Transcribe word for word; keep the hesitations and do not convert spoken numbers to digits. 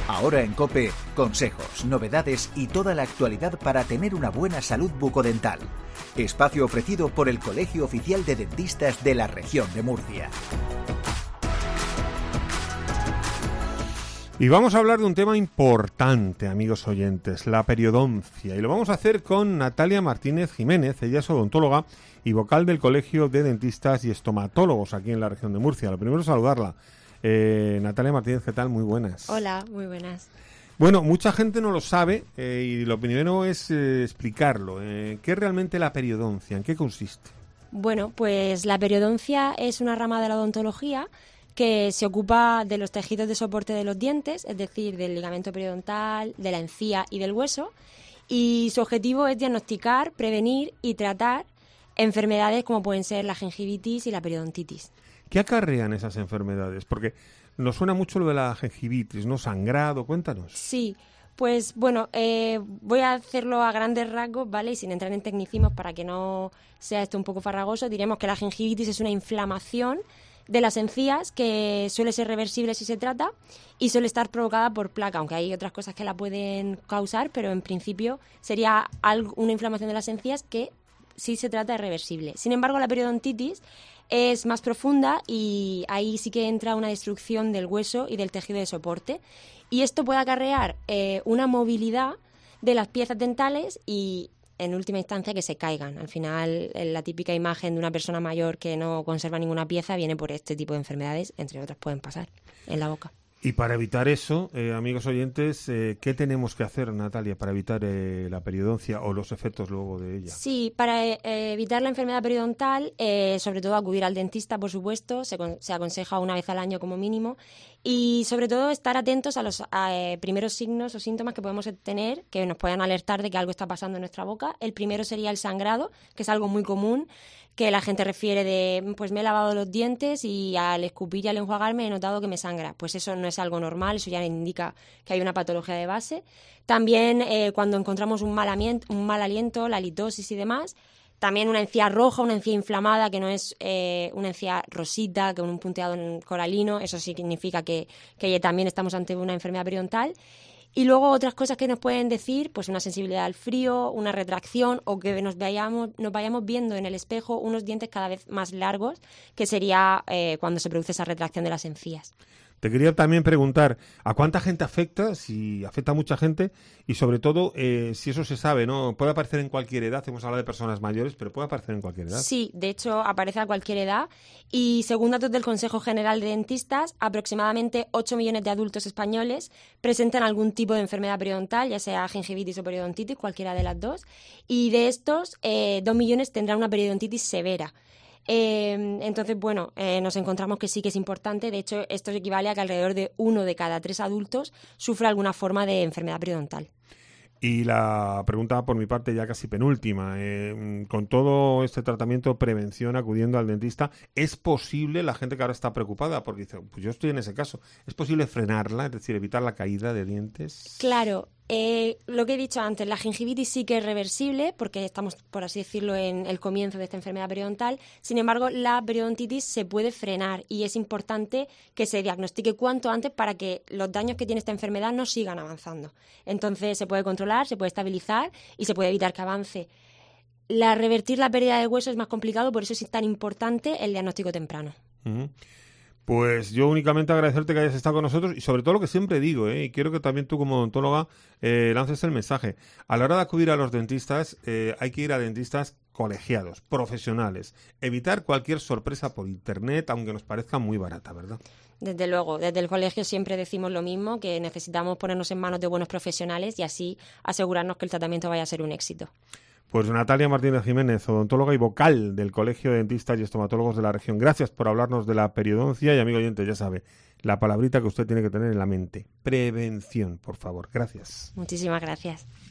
Ahora en COPE, consejos, novedades y toda la actualidad para tener una buena salud bucodental. Espacio ofrecido por el Colegio Oficial de Dentistas de la Región de Murcia. Y vamos a hablar de un tema importante, amigos oyentes, la periodoncia. Y lo vamos a hacer con Natalia Martínez Jiménez. Ella es odontóloga y vocal del Colegio de Dentistas y Estomatólogos aquí en la región de Murcia. Lo primero es saludarla. Eh, Natalia Martínez, ¿qué tal? Muy buenas. Hola, muy buenas. Bueno, mucha gente no lo sabe eh, y lo primero es eh, explicarlo. Eh, ¿Qué es realmente la periodoncia? ¿En qué consiste? Bueno, pues la periodoncia es una rama de la odontología que se ocupa de los tejidos de soporte de los dientes, es decir, del ligamento periodontal, de la encía y del hueso, y su objetivo es diagnosticar, prevenir y tratar enfermedades como pueden ser la gingivitis y la periodontitis. ¿Qué acarrean esas enfermedades? Porque nos suena mucho lo de la gingivitis, ¿no? Sangrado, cuéntanos. Sí, pues bueno, eh, voy a hacerlo a grandes rasgos, ¿vale? Y sin entrar en tecnicismos para que no sea esto un poco farragoso, diremos que la gingivitis es una inflamación de las encías que suele ser reversible si se trata y suele estar provocada por placa, aunque hay otras cosas que la pueden causar, pero en principio sería algo, una inflamación de las encías que sí se trata de reversible. Sin embargo, la periodontitis es más profunda y ahí sí que entra una destrucción del hueso y del tejido de soporte. Y esto puede acarrear eh, una movilidad de las piezas dentales y, en última instancia, que se caigan. Al final, la típica imagen de una persona mayor que no conserva ninguna pieza viene por este tipo de enfermedades, entre otras pueden pasar en la boca. Y para evitar eso, eh, amigos oyentes, eh, ¿qué tenemos que hacer, Natalia, para evitar eh, la periodoncia o los efectos luego de ella? Sí, para eh, evitar la enfermedad periodontal, eh, sobre todo acudir al dentista, por supuesto, se, con, se aconseja una vez al año como mínimo, y sobre todo estar atentos a los a, eh, primeros signos o síntomas que podemos tener, que nos puedan alertar de que algo está pasando en nuestra boca. El primero sería el sangrado, que es algo muy común, que la gente refiere de, pues me he lavado los dientes y al escupir y al enjuagarme he notado que me sangra. Pues eso no es algo normal, eso ya indica que hay una patología de base. También eh, cuando encontramos un mal, aliento, un mal aliento, la halitosis y demás, también una encía roja, una encía inflamada, que no es eh, una encía rosita, que un punteado coralino, eso significa que, que también estamos ante una enfermedad periodontal. Y luego otras cosas que nos pueden decir, pues una sensibilidad al frío, una retracción o que nos vayamos, nos vayamos viendo en el espejo unos dientes cada vez más largos, que sería eh, cuando se produce esa retracción de las encías. Te quería también preguntar, ¿a cuánta gente afecta? Si afecta a mucha gente y sobre todo, eh, si eso se sabe, ¿no? Puede aparecer en cualquier edad, hemos hablado de personas mayores, pero puede aparecer en cualquier edad. Sí, de hecho aparece a cualquier edad y según datos del Consejo General de Dentistas, aproximadamente ocho millones de adultos españoles presentan algún tipo de enfermedad periodontal, ya sea gingivitis o periodontitis, cualquiera de las dos, y de estos, eh, dos millones tendrán una periodontitis severa. Eh, entonces, bueno, eh, nos encontramos que sí que es importante. De hecho, esto equivale a que alrededor de uno de cada tres adultos sufre alguna forma de enfermedad periodontal. Y la pregunta por mi parte ya casi penúltima, eh, con todo este tratamiento, prevención, acudiendo al dentista, ¿es posible, la gente que ahora está preocupada, porque dice, pues yo estoy en ese caso, ¿es posible frenarla, es decir, evitar la caída de dientes? Claro. Eh, lo que he dicho antes, la gingivitis sí que es reversible porque estamos, por así decirlo, en el comienzo de esta enfermedad periodontal. Sin embargo, la periodontitis se puede frenar y es importante que se diagnostique cuanto antes para que los daños que tiene esta enfermedad no sigan avanzando. Entonces se puede controlar, se puede estabilizar y se puede evitar que avance. La revertir la pérdida de hueso es más complicado, por eso es tan importante el diagnóstico temprano. Uh-huh. Pues yo únicamente agradecerte que hayas estado con nosotros y sobre todo lo que siempre digo, ¿eh? Y quiero que también tú como odontóloga eh, lances el mensaje. A la hora de acudir a los dentistas eh, hay que ir a dentistas colegiados, profesionales. Evitar cualquier sorpresa por internet, aunque nos parezca muy barata, ¿verdad? Desde luego, desde el colegio siempre decimos lo mismo, que necesitamos ponernos en manos de buenos profesionales y así asegurarnos que el tratamiento vaya a ser un éxito. Pues Natalia Martínez Jiménez, odontóloga y vocal del Colegio de Dentistas y Estomatólogos de la región. Gracias por hablarnos de la periodoncia y, amigo oyente, ya sabe, la palabrita que usted tiene que tener en la mente. Prevención, por favor. Gracias. Muchísimas gracias.